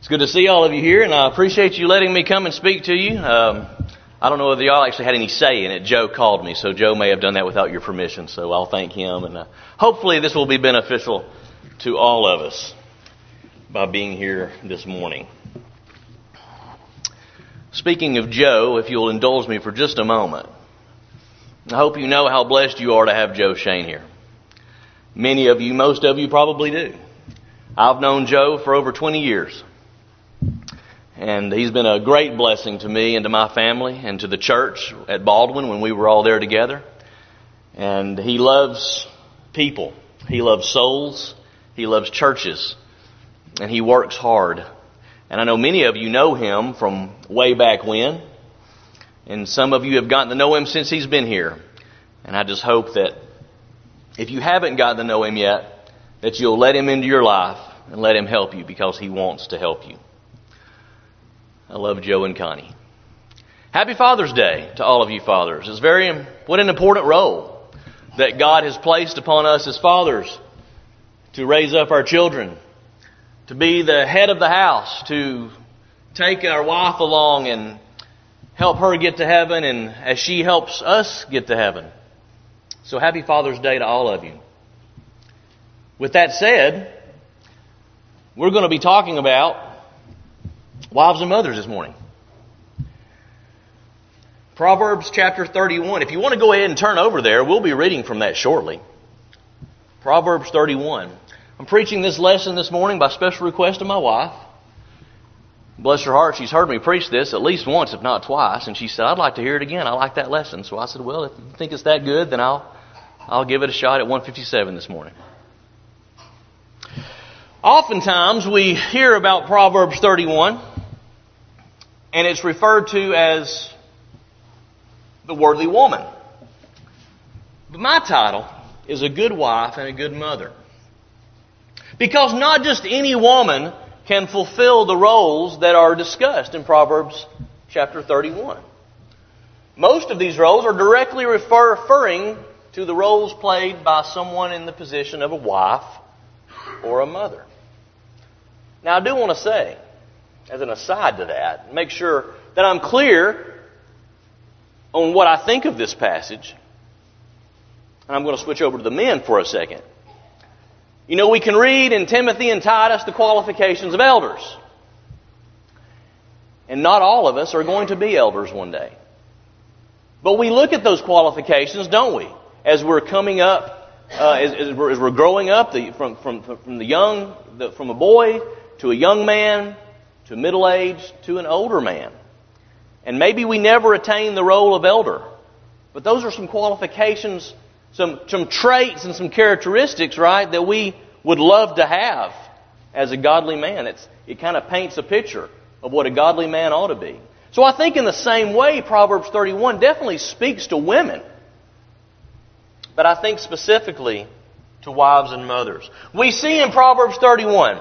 It's good to see all of you here, and I appreciate you letting me come and speak to you. I don't know whether y'all actually had any say in it. Joe called me, so Joe may have done that without your permission, so I'll thank him. And hopefully this will be beneficial to all of us by being here this morning. Speaking of Joe, if you'll indulge me for just a moment, I hope you know how blessed you are to have Joe Shane here. Many of you, most of you probably do. I've known Joe for over 20 years. And he's been a great blessing to me and to my family and to the church at Baldwin when we were all there together. And he loves people. He loves souls. He loves churches. And he works hard. And I know many of you know him from way back when. And some of you have gotten to know him since he's been here. And I just hope that if you haven't gotten to know him yet, that you'll let him into your life and let him help you because he wants to help you. I love Joe and Connie. Happy Father's Day to all of you fathers. What an important role that God has placed upon us as fathers to raise up our children, to be the head of the house, to take our wife along and help her get to heaven and as she helps us get to heaven. So happy Father's Day to all of you. With that said, we're going to be talking about wives and mothers this morning. Proverbs chapter 31. If you want to go ahead and turn over there, we'll be reading from that shortly. Proverbs 31. I'm preaching this lesson this morning by special request of my wife. Bless her heart, she's heard me preach this at least once, if not twice, and she said, I'd like to hear it again. I like that lesson. So I said, well, if you think it's that good, then I'll give it a shot at 157 this morning. Oftentimes we hear about Proverbs 31, and it's referred to as the worldly woman. But my title is a good wife and a good mother. Because not just any woman can fulfill the roles that are discussed in Proverbs chapter 31. Most of these roles are directly referring to the roles played by someone in the position of a wife or a mother. Now, I do want to say, as an aside to that, make sure that I'm clear on what I think of this passage. And I'm going to switch over to the men for a second. You know, we can read in Timothy and Titus the qualifications of elders. And not all of us are going to be elders one day. But we look at those qualifications, don't we? As we're coming up, as we're growing up, from a boy to a young man, to middle age, to an older man. And maybe we never attain the role of elder. But those are some qualifications, some traits and some characteristics, right, that we would love to have as a godly man. It kind of paints a picture of what a godly man ought to be. So I think in the same way, Proverbs 31 definitely speaks to women. But I think specifically to wives and mothers. We see in Proverbs 31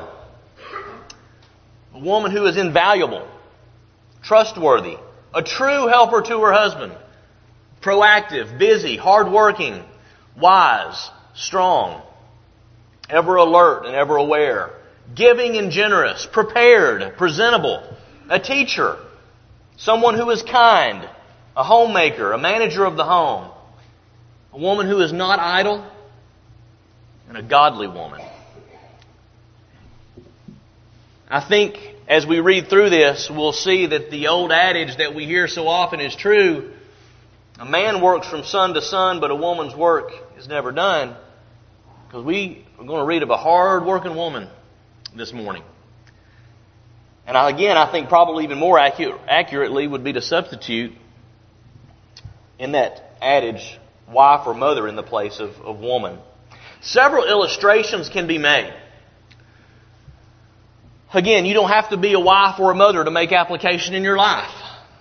a woman who is invaluable, trustworthy, a true helper to her husband, proactive, busy, hardworking, wise, strong, ever alert and ever aware, giving and generous, prepared, presentable, a teacher, someone who is kind, a homemaker, a manager of the home, a woman who is not idle, and a godly woman. I think as we read through this, we'll see that the old adage that we hear so often is true. A man works from sun to sun, but a woman's work is never done. Because we are going to read of a hard-working woman this morning. And I think probably even more accurately would be to substitute in that adage, wife or mother in the place of woman. Several illustrations can be made. Again, you don't have to be a wife or a mother to make application in your life.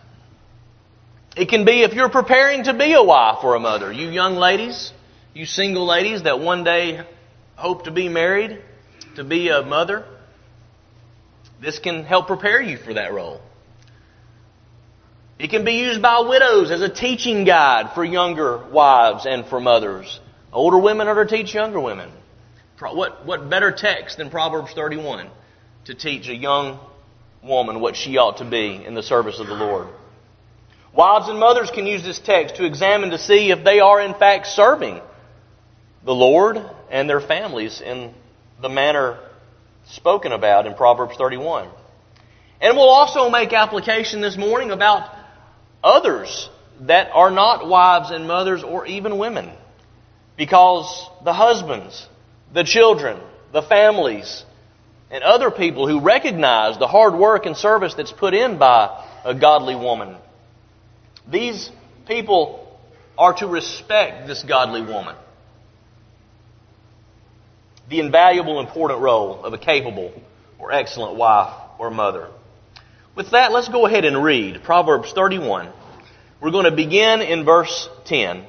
It can be if you're preparing to be a wife or a mother. You young ladies, you single ladies that one day hope to be married, to be a mother, this can help prepare you for that role. It can be used by widows as a teaching guide for younger wives and for mothers. Older women are to teach younger women. What better text than Proverbs 31 to teach a young woman what she ought to be in the service of the Lord. Wives and mothers can use this text to examine to see if they are in fact serving the Lord and their families in the manner spoken about in Proverbs 31. And we'll also make application this morning about others that are not wives and mothers or even women. Because the husbands, the children, the families, and other people who recognize the hard work and service that's put in by a godly woman, these people are to respect this godly woman. The invaluable, important role of a capable or excellent wife or mother. With that, let's go ahead and read Proverbs 31. We're going to begin in verse 10.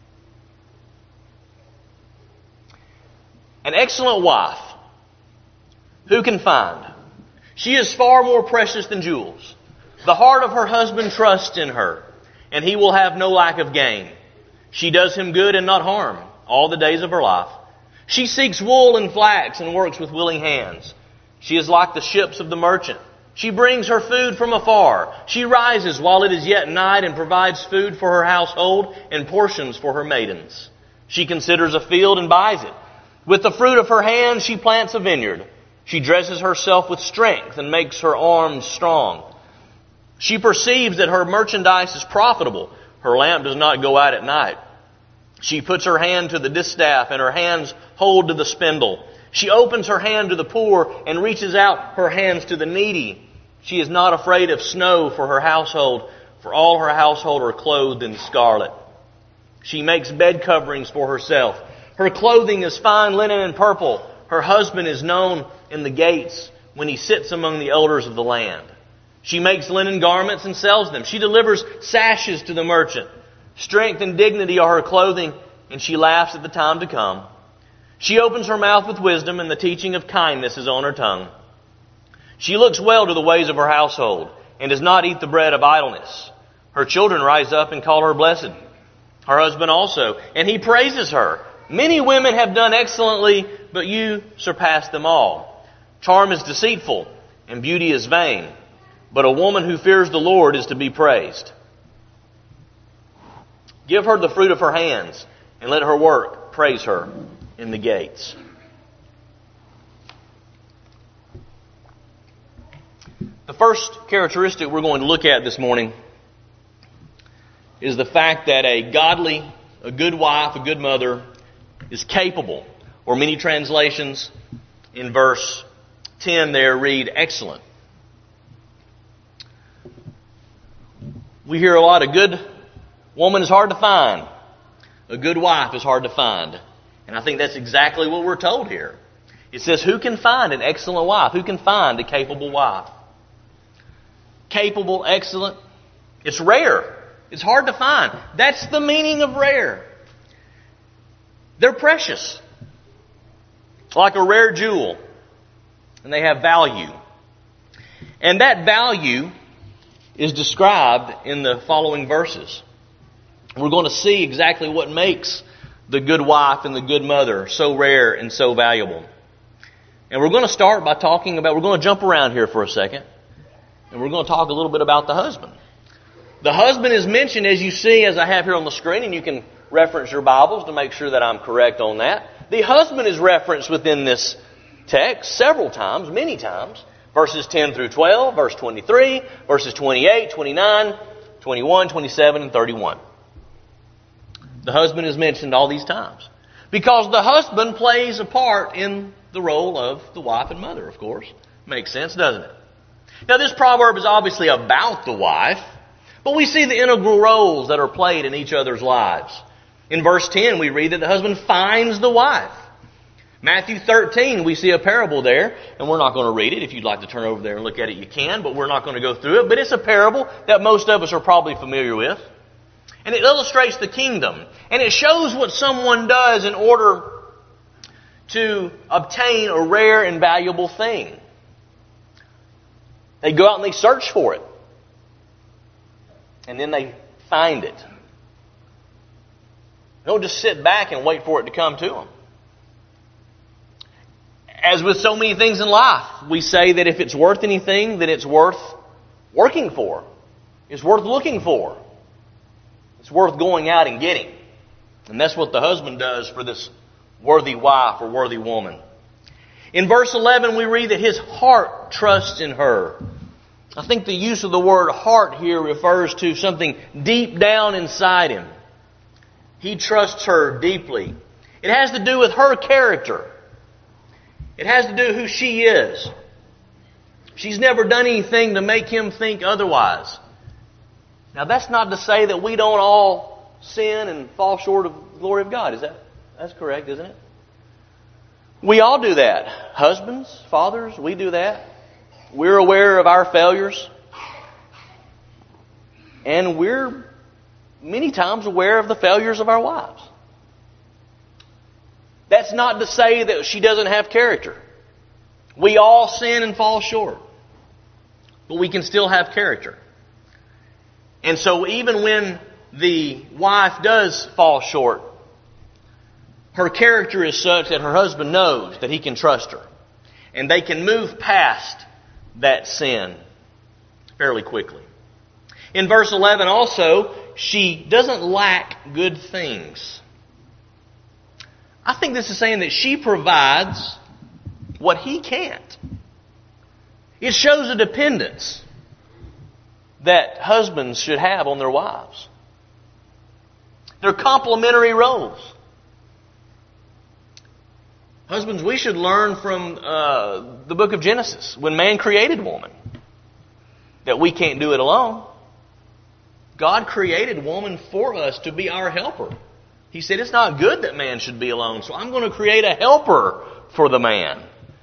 An excellent wife, who can find? She is far more precious than jewels. The heart of her husband trusts in her, and he will have no lack of gain. She does him good and not harm all the days of her life. She seeks wool and flax and works with willing hands. She is like the ships of the merchant. She brings her food from afar. She rises while it is yet night and provides food for her household and portions for her maidens. She considers a field and buys it. With the fruit of her hands she plants a vineyard. She dresses herself with strength and makes her arms strong. She perceives that her merchandise is profitable. Her lamp does not go out at night. She puts her hand to the distaff and her hands hold to the spindle. She opens her hand to the poor and reaches out her hands to the needy. She is not afraid of snow for her household, for all her household are clothed in scarlet. She makes bed coverings for herself. Her clothing is fine linen and purple. Her husband is known in the gates when he sits among the elders of the land. She makes linen garments and sells them. She delivers sashes to the merchant. Strength and dignity are her clothing, and she laughs at the time to come. She opens her mouth with wisdom, and the teaching of kindness is on her tongue. She looks well to the ways of her household, and does not eat the bread of idleness. Her children rise up and call her blessed. Her husband also, and he praises her. Many women have done excellently, but you surpass them all. Charm is deceitful, and beauty is vain, but a woman who fears the Lord is to be praised. Give her the fruit of her hands, and let her work praise her in the gates. The first characteristic we're going to look at this morning is the fact that a good wife, a good mother, is capable, or many translations in verse 10 there read excellent. We hear a lot of good woman is hard to find. A good wife is hard to find. And I think that's exactly what we're told here. It says, who can find an excellent wife? Who can find a capable wife? Capable, excellent. It's rare. It's hard to find. That's the meaning of rare. They're precious. Like a rare jewel. And they have value. And that value is described in the following verses. We're going to see exactly what makes the good wife and the good mother so rare and so valuable. And we're going to start by talking about, we're going to jump around here for a second. And we're going to talk a little bit about the husband. The husband is mentioned, as you see, as I have here on the screen, and you can reference your Bibles to make sure that I'm correct on that. The husband is referenced within this text several times, many times. Verses 10 through 12, verse 23, verses 28, 29, 21, 27, and 31. The husband is mentioned all these times. Because the husband plays a part in the role of the wife and mother, of course. Makes sense, doesn't it? Now, this proverb is obviously about the wife, but we see the integral roles that are played in each other's lives. In verse 10, we read that the husband finds the wife. Matthew 13, we see a parable there, and we're not going to read it. If you'd like to turn over there and look at it, you can, but we're not going to go through it. But it's a parable that most of us are probably familiar with. And it illustrates the kingdom. And it shows what someone does in order to obtain a rare and valuable thing. They go out and they search for it. And then they find it. They don't just sit back and wait for it to come to them. As with so many things in life, we say that if it's worth anything, then it's worth working for. It's worth looking for. It's worth going out and getting. And that's what the husband does for this worthy wife or worthy woman. In verse 11, we read that his heart trusts in her. I think the use of the word heart here refers to something deep down inside him. He trusts her deeply. It has to do with her character. It has to do with who she is. She's never done anything to make him think otherwise. Now that's not to say that we don't all sin and fall short of the glory of God. That's correct, isn't it? We all do that. Husbands, fathers, we do that. We're aware of our failures. And we're many times aware of the failures of our wives. That's not to say that she doesn't have character. We all sin and fall short. But we can still have character. And so even when the wife does fall short, her character is such that her husband knows that he can trust her. And they can move past that sin fairly quickly. In verse 11 also, she doesn't lack good things. I think this is saying that she provides what he can't. It shows a dependence that husbands should have on their wives. They're complementary roles. Husbands, we should learn from the book of Genesis, when man created woman, that we can't do it alone. God created woman for us to be our helper. He said it's not good that man should be alone, so I'm going to create a helper for the man.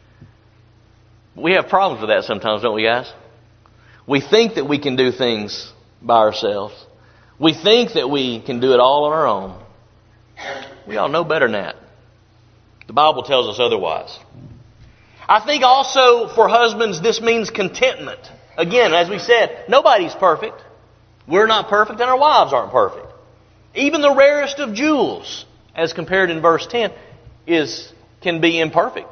We have problems with that sometimes, don't we, guys? We think that we can do things by ourselves. We think that we can do it all on our own. We all know better than that. The Bible tells us otherwise. I think also for husbands this means contentment. Again, as we said, nobody's perfect. We're not perfect and our wives aren't perfect. Even the rarest of jewels, as compared in verse 10, can be imperfect.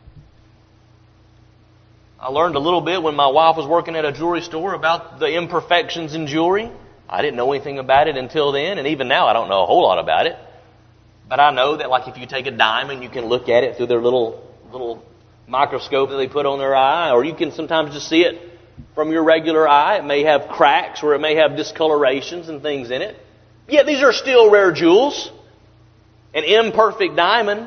I learned a little bit when my wife was working at a jewelry store about the imperfections in jewelry. I didn't know anything about it until then, and even now I don't know a whole lot about it. But I know that, like, if you take a diamond, you can look at it through their little microscope that they put on their eye, or you can sometimes just see it from your regular eye. It may have cracks, or it may have discolorations and things in it. Yet these are still rare jewels. An imperfect diamond,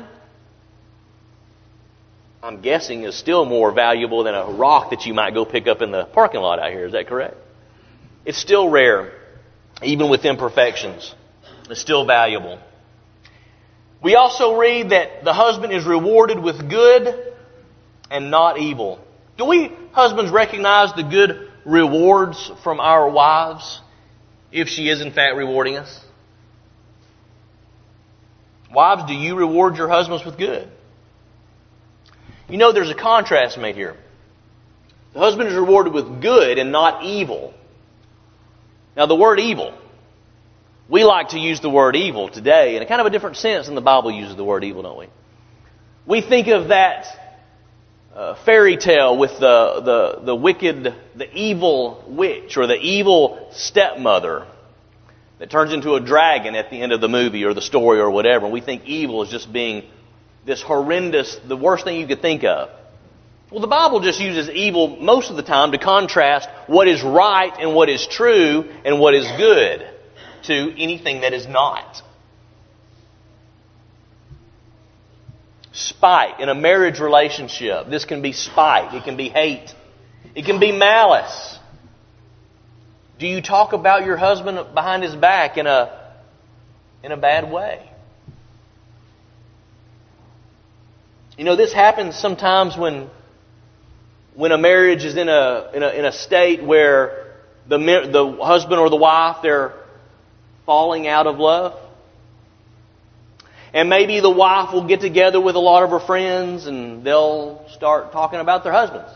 I'm guessing, is still more valuable than a rock that you might go pick up in the parking lot out here. Is that correct? It's still rare, even with imperfections. It's still valuable. We also read that the husband is rewarded with good and not evil. Do we husbands recognize the good rewards from our wives if she is in fact rewarding us? Wives, do you reward your husbands with good? You know, there's a contrast made here. The husband is rewarded with good and not evil. Now, the word evil, we like to use the word evil today in a kind of a different sense than the Bible uses the word evil, don't we? We think of that fairy tale with the wicked, the evil witch or the evil stepmother that turns into a dragon at the end of the movie or the story or whatever. And we think evil is just being this horrendous, the worst thing you could think of. Well, the Bible just uses evil most of the time to contrast what is right and what is true and what is good to anything that is not. Spite in a marriage relationship. This can be spite. It can be hate. It can be malice. Do you talk about your husband behind his back in a bad way? You know, this happens sometimes when a marriage is in a state where the husband or the wife, they're falling out of love. And maybe the wife will get together with a lot of her friends and they'll start talking about their husbands.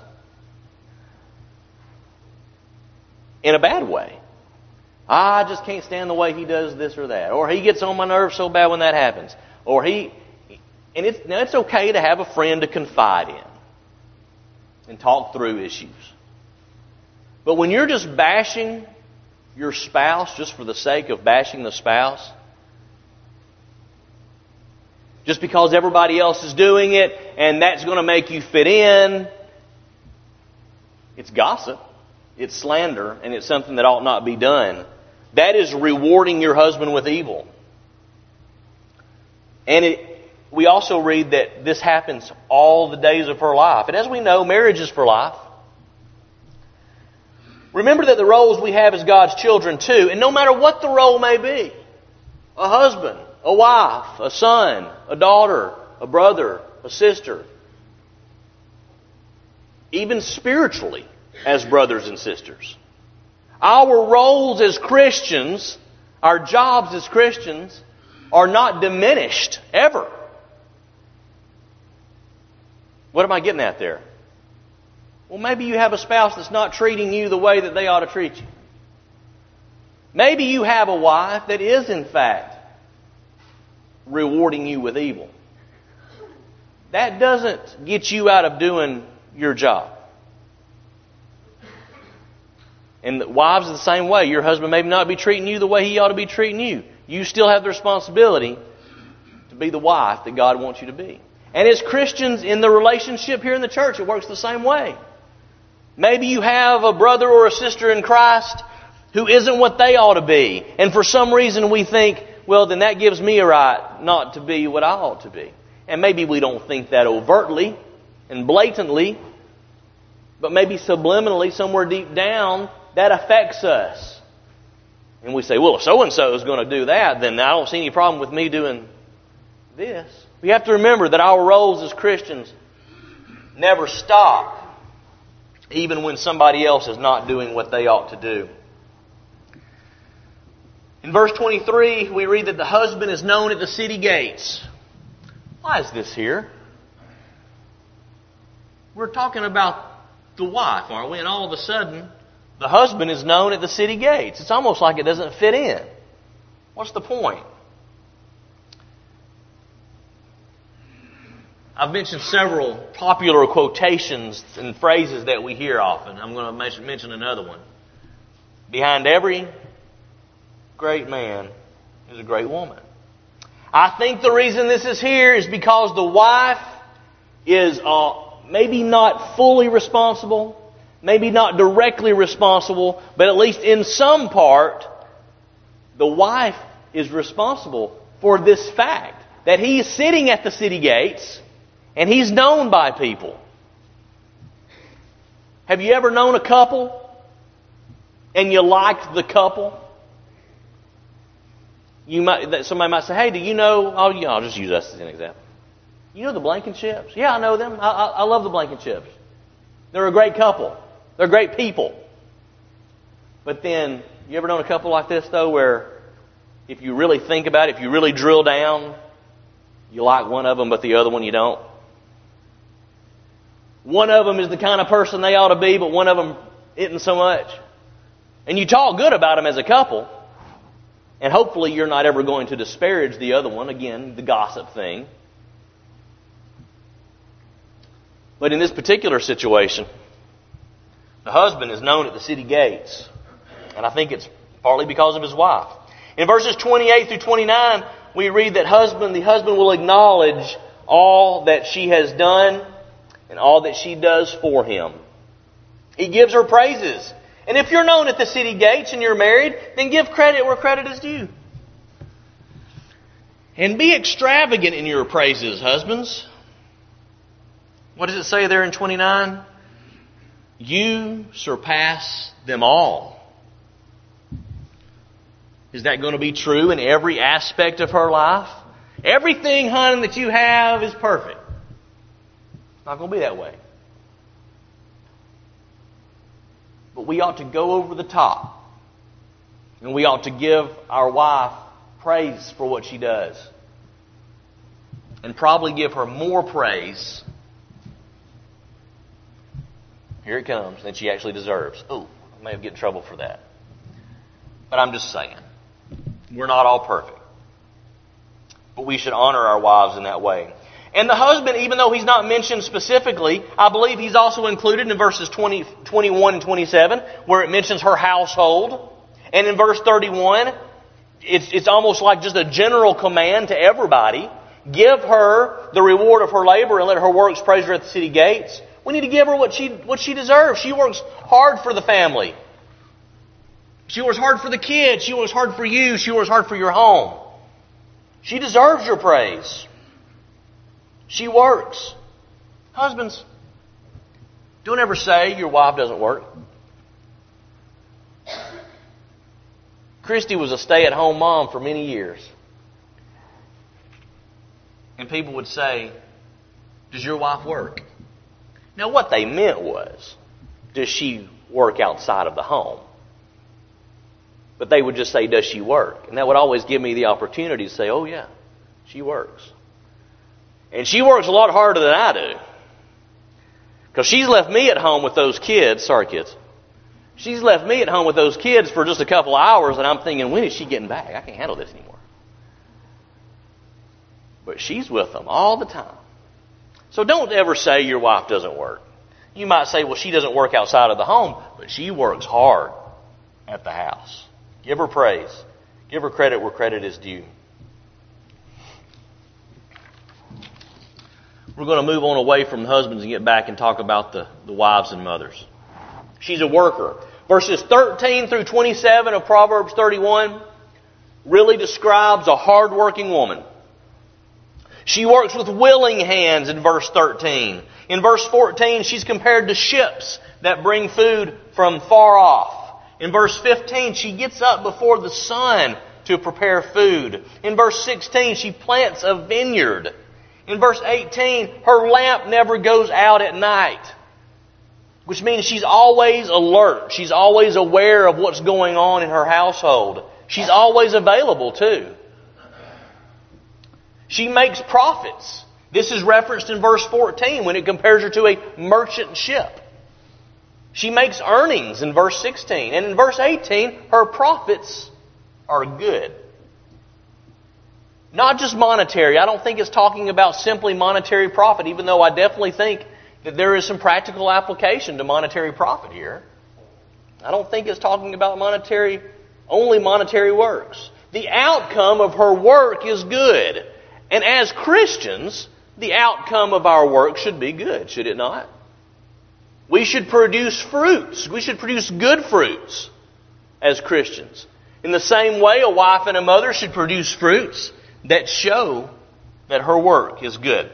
In a bad way. I just can't stand the way he does this or that. Or he gets on my nerves so bad when that happens. Or And it's okay to have a friend to confide in and talk through issues. But when you're just bashing your spouse just for the sake of bashing the spouse, just because everybody else is doing it and that's going to make you fit in, it's gossip, it's slander, and it's something that ought not be done. That is rewarding your husband with evil. And we also read that this happens all the days of her life. And as we know, marriage is for life. Remember that the roles we have as God's children too, and no matter what the role may be, a husband, a wife, a son, a daughter, a brother, a sister, even spiritually as brothers and sisters, our roles as Christians, our jobs as Christians, are not diminished ever. What am I getting at there? Well, maybe you have a spouse that's not treating you the way that they ought to treat you. Maybe you have a wife that is, in fact, rewarding you with evil. That doesn't get you out of doing your job. And wives are the same way. Your husband may not be treating you the way he ought to be treating you. You still have the responsibility to be the wife that God wants you to be. And as Christians in the relationship here in the church, it works the same way. Maybe you have a brother or a sister in Christ who isn't what they ought to be. And for some reason we think, well, then that gives me a right not to be what I ought to be. And maybe we don't think that overtly and blatantly, but maybe subliminally, somewhere deep down, that affects us. And we say, well, if so-and-so is going to do that, then I don't see any problem with me doing this. We have to remember that our roles as Christians never stop, even when somebody else is not doing what they ought to do. In verse 23, we read that the husband is known at the city gates. Why is this here? We're talking about the wife, aren't we? And all of a sudden, the husband is known at the city gates. It's almost like it doesn't fit in. What's the point? I've mentioned several popular quotations and phrases that we hear often. I'm going to mention another one. Behind every great man is a great woman. I think the reason this is here is because the wife is maybe not fully responsible, maybe not directly responsible, but at least in some part, the wife is responsible for this fact that he is sitting at the city gates and he's known by people. Have you ever known a couple and you liked the couple? Somebody might say, hey, do you know... I'll just use us as an example. You know the Blankenships? Yeah, I know them. I love the Blankenships. They're a great couple. They're great people. But then, you ever known a couple like this, though, where if you really think about it, if you really drill down, you like one of them, but the other one you don't? One of them is the kind of person they ought to be, but one of them isn't so much. And you talk good about them as a couple, and hopefully you're not ever going to disparage the other one. Again, the gossip thing. But in this particular situation, the husband is known at the city gates. And I think it's partly because of his wife. In verses 28 through 29, we read that the husband will acknowledge all that she has done and all that she does for him. He gives her praises. And if you're known at the city gates and you're married, then give credit where credit is due. And be extravagant in your praises, husbands. What does it say there in 29? You surpass them all. Is that going to be true in every aspect of her life? Everything, honey, that you have is perfect. It's not going to be that way. But we ought to go over the top. And we ought to give our wife praise for what she does. And probably give her more praise, here it comes, than she actually deserves. Ooh, I may have get in trouble for that. But I'm just saying, we're not all perfect. But we should honor our wives in that way. And the husband, even though he's not mentioned specifically, I believe he's also included in verses 20, 21 and 27, where it mentions her household. And in verse 31, it's almost like just a general command to everybody. Give her the reward of her labor and let her works praise her at the city gates. We need to give her what she deserves. She works hard for the family. She works hard for the kids. She works hard for you. She works hard for your home. She deserves your praise. She works. Husbands, don't ever say your wife doesn't work. Christy was a stay-at-home mom for many years. And people would say, does your wife work? Now what they meant was, does she work outside of the home? But they would just say, does she work? And that would always give me the opportunity to say, oh yeah, she works. And she works a lot harder than I do. Because she's left me at home with those kids. Sorry, kids. She's left me at home with those kids for just a couple of hours, and I'm thinking, when is she getting back? I can't handle this anymore. But she's with them all the time. So don't ever say your wife doesn't work. You might say, well, she doesn't work outside of the home, but she works hard at the house. Give her praise. Give her credit where credit is due. We're going to move on away from husbands and get back and talk about the wives and mothers. She's a worker. Verses 13 through 27 of Proverbs 31 really describes a hard-working woman. She works with willing hands in verse 13. In verse 14, she's compared to ships that bring food from far off. In verse 15, she gets up before the sun to prepare food. In verse 16, she plants a vineyard. In verse 18, her lamp never goes out at night, which means she's always alert. She's always aware of what's going on in her household. She's always available too. She makes profits. This is referenced in verse 14 when it compares her to a merchant ship. She makes earnings in verse 16. And in verse 18, her profits are good. Not just monetary. I don't think it's talking about simply monetary profit, even though I definitely think that there is some practical application to monetary profit here. I don't think it's talking about only monetary works. The outcome of her work is good. And as Christians, the outcome of our work should be good, should it not? We should produce fruits. We should produce good fruits as Christians. In the same way, a wife and a mother should produce fruits that show that her work is good.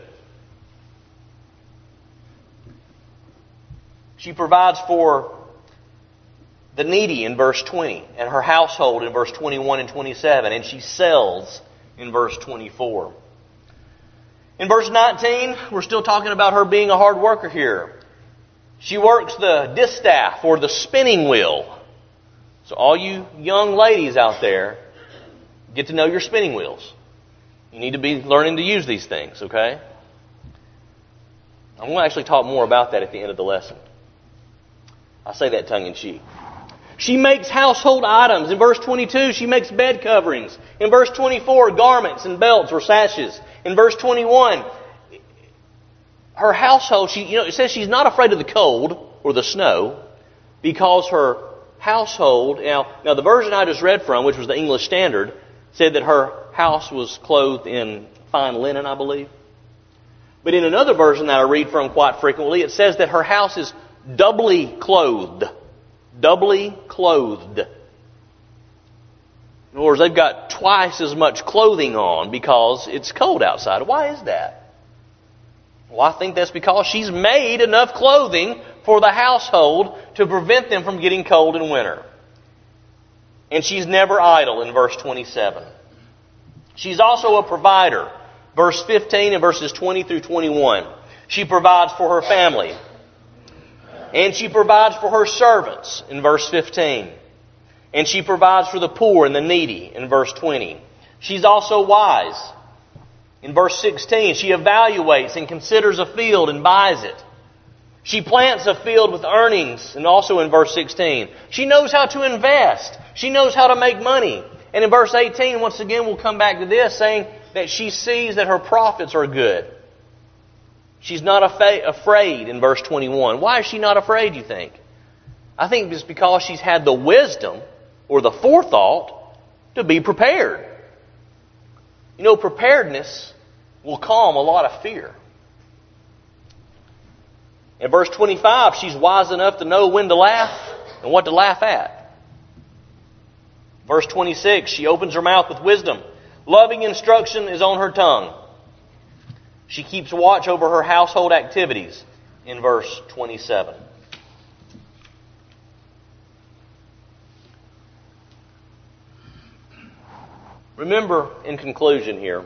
She provides for the needy in verse 20 and her household in verse 21 and 27, and she sells in verse 24. In verse 19, we're still talking about her being a hard worker here. She works the distaff or the spinning wheel. So all you young ladies out there, get to know your spinning wheels. You need to be learning to use these things, okay? I'm going to actually talk more about that at the end of the lesson. I say that tongue in cheek. She makes household items. In verse 22, she makes bed coverings. In verse 24, garments and belts or sashes. In verse 21, her household, it says she's not afraid of the cold or the snow because her household, now the version I just read from, which was the English Standard, said that her house was clothed in fine linen, I believe. But in another version that I read from quite frequently, it says that her house is doubly clothed. Doubly clothed. In other words, they've got twice as much clothing on because it's cold outside. Why is that? Well, I think that's because she's made enough clothing for the household to prevent them from getting cold in winter. And she's never idle in verse 27. She's also a provider. Verse 15 and verses 20 through 21. She provides for her family. And she provides for her servants in verse 15. And she provides for the poor and the needy in verse 20. She's also wise. In verse 16, she evaluates and considers a field and buys it. She plants a field with earnings, and also in verse 16. She knows how to invest. She knows how to make money. And in verse 18, once again, we'll come back to this, saying that she sees that her profits are good. She's not afraid in verse 21. Why is she not afraid, you think? I think it's because she's had the wisdom or the forethought to be prepared. You know, preparedness will calm a lot of fear. In verse 25, she's wise enough to know when to laugh and what to laugh at. Verse 26, she opens her mouth with wisdom. Loving instruction is on her tongue. She keeps watch over her household activities in verse 27. Remember, in conclusion here,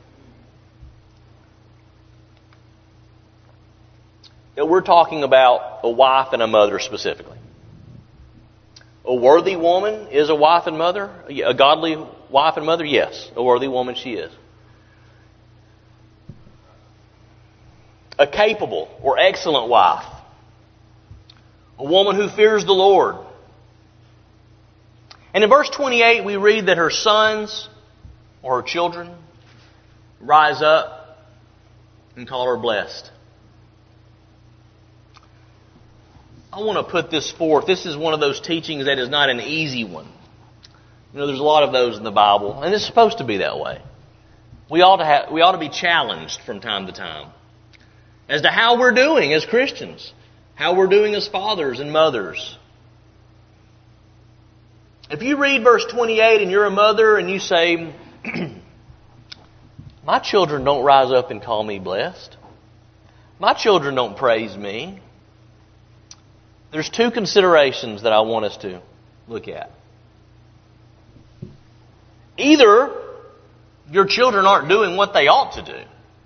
that we're talking about a wife and a mother specifically. A worthy woman is a wife and mother. A godly wife and mother, yes. A worthy woman she is. A capable or excellent wife. A woman who fears the Lord. And in verse 28 we read that her sons or her children rise up and call her blessed. I want to put this forth. This is one of those teachings that is not an easy one. You know, there's a lot of those in the Bible, and it's supposed to be that way. We ought to be challenged from time to time as to how we're doing as Christians, how we're doing as fathers and mothers. If you read verse 28 and you're a mother and you say, my children don't rise up and call me blessed. My children don't praise me. There's two considerations that I want us to look at. Either your children aren't doing what they ought to do.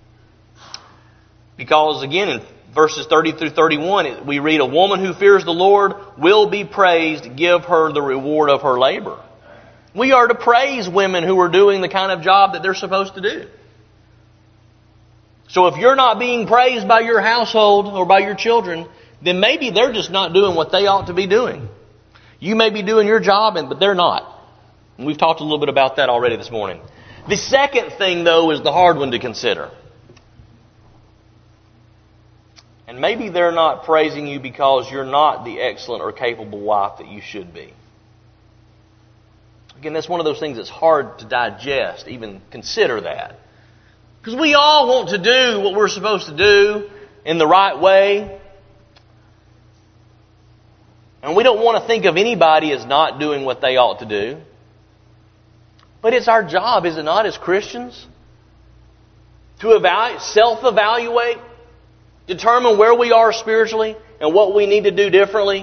Because again, in verses 30 through 31, we read, a woman who fears the Lord will be praised, give her the reward of her labor. We are to praise women who are doing the kind of job that they're supposed to do. So if you're not being praised by your household or by your children, then maybe they're just not doing what they ought to be doing. You may be doing your job, but they're not. And we've talked a little bit about that already this morning. The second thing, though, is the hard one to consider. And maybe they're not praising you because you're not the excellent or capable wife that you should be. Again, that's one of those things that's hard to digest, even consider that. Because we all want to do what we're supposed to do in the right way. And we don't want to think of anybody as not doing what they ought to do. But it's our job, is it not, as Christians, to self-evaluate, determine where we are spiritually and what we need to do differently.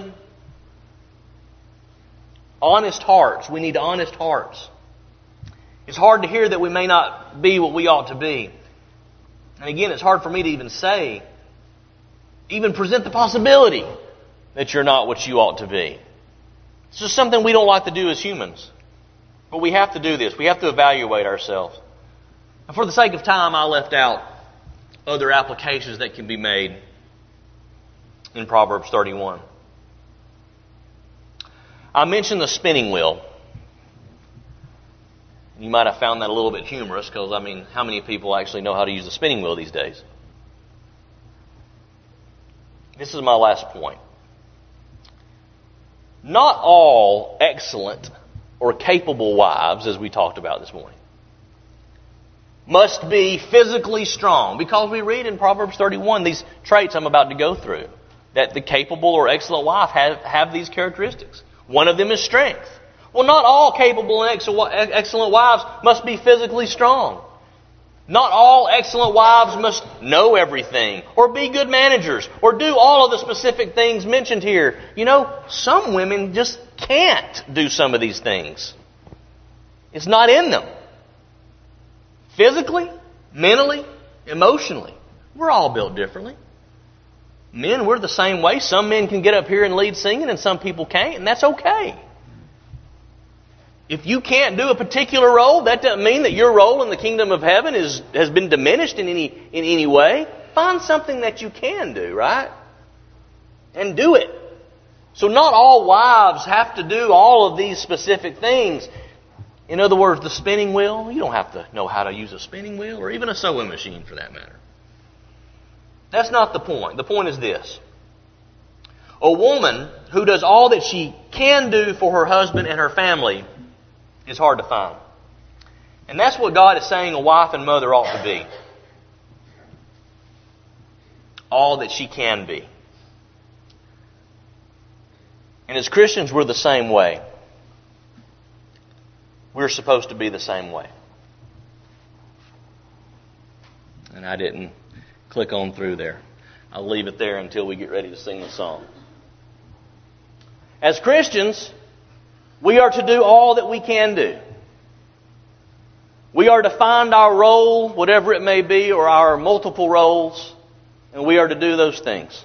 Honest hearts. We need honest hearts. It's hard to hear that we may not be what we ought to be. And again, it's hard for me to even say, even present the possibility that you're not what you ought to be. It's just something we don't like to do as humans. But we have to do this. We have to evaluate ourselves. And for the sake of time, I left out other applications that can be made in Proverbs 31. I mentioned the spinning wheel. You might have found that a little bit humorous because, how many people actually know how to use the spinning wheel these days? This is my last point. Not all excellent or capable wives, as we talked about this morning, must be physically strong. Because we read in Proverbs 31 these traits I'm about to go through. That the capable or excellent wife have these characteristics. One of them is strength. Well, not all capable and excellent wives must be physically strong. Not all excellent wives must know everything, or be good managers, or do all of the specific things mentioned here. You know, some women just can't do some of these things. It's not in them. Physically, mentally, emotionally. We're all built differently. Men, we're the same way. Some men can get up here and lead singing, and some people can't, and that's okay. If you can't do a particular role, that doesn't mean that your role in the kingdom of heaven has been diminished in any way. Find something that you can do, right? And do it. So not all wives have to do all of these specific things. In other words, the spinning wheel, you don't have to know how to use a spinning wheel or even a sewing machine for that matter. That's not the point. The point is this. A woman who does all that she can do for her husband and her family is hard to find. And that's what God is saying a wife and mother ought to be. All that she can be. And as Christians, we're the same way. We're supposed to be the same way. And I didn't click on through there. I'll leave it there until we get ready to sing the song. As Christians, we are to do all that we can do. We are to find our role, whatever it may be, or our multiple roles, and we are to do those things.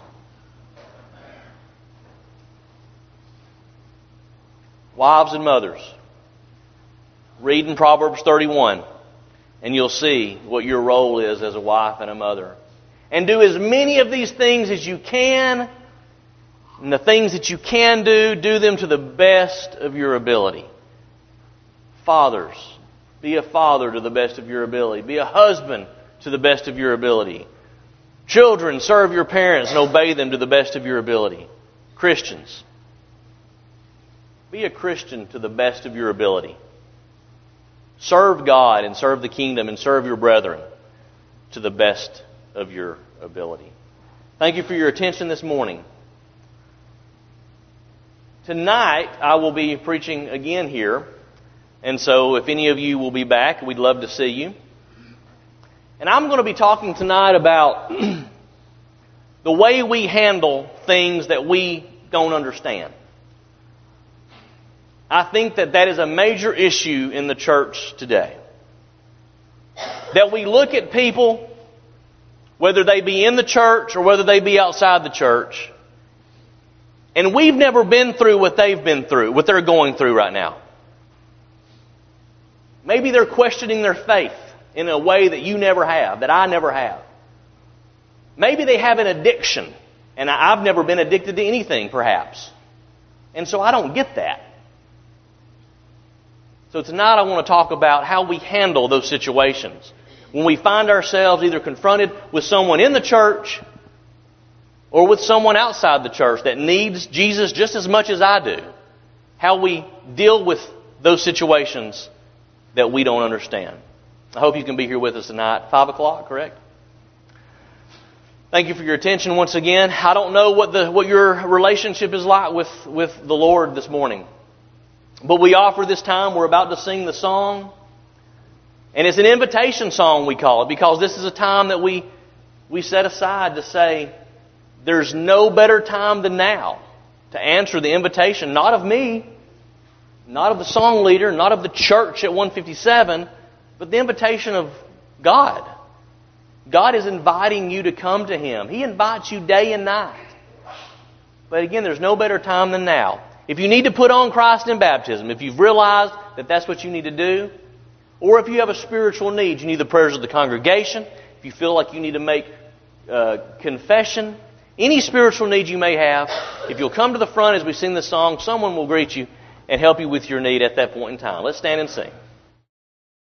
Wives and mothers, read in Proverbs 31, and you'll see what your role is as a wife and a mother. And do as many of these things as you can, and the things that you can do them to the best of your ability. Fathers, be a father to the best of your ability. Be a husband to the best of your ability. Children, serve your parents and obey them to the best of your ability. Christians, be a Christian to the best of your ability. Serve God and serve the kingdom and serve your brethren to the best of your ability. Thank you for your attention this morning. Tonight, I will be preaching again here. And so if any of you will be back, we'd love to see you. And I'm going to be talking tonight about the way we handle things that we don't understand. I think that is a major issue in the church today. That we look at people, whether they be in the church or whether they be outside the church, and we've never been through what they've been through, what they're going through right now. Maybe they're questioning their faith in a way that you never have, that I never have. Maybe they have an addiction, and I've never been addicted to anything, perhaps. And so I don't get that. So tonight I want to talk about how we handle those situations. When we find ourselves either confronted with someone in the church or with someone outside the church that needs Jesus just as much as I do. How we deal with those situations that we don't understand. I hope you can be here with us tonight. 5 o'clock, correct? Thank you for your attention once again. I don't know what your relationship is like with the Lord this morning. But we offer this time. We're about to sing the song. And it's an invitation song, we call it, because this is a time that we set aside to say, there's no better time than now to answer the invitation, not of me, not of the song leader, not of the church at 157, but the invitation of God. God is inviting you to come to Him. He invites you day and night. But again, there's no better time than now. If you need to put on Christ in baptism, if you've realized that that's what you need to do, or if you have a spiritual need, you need the prayers of the congregation, if you feel like you need to make confession, any spiritual need you may have, if you'll come to the front as we sing this song, someone will greet you and help you with your need at that point in time. Let's stand and sing.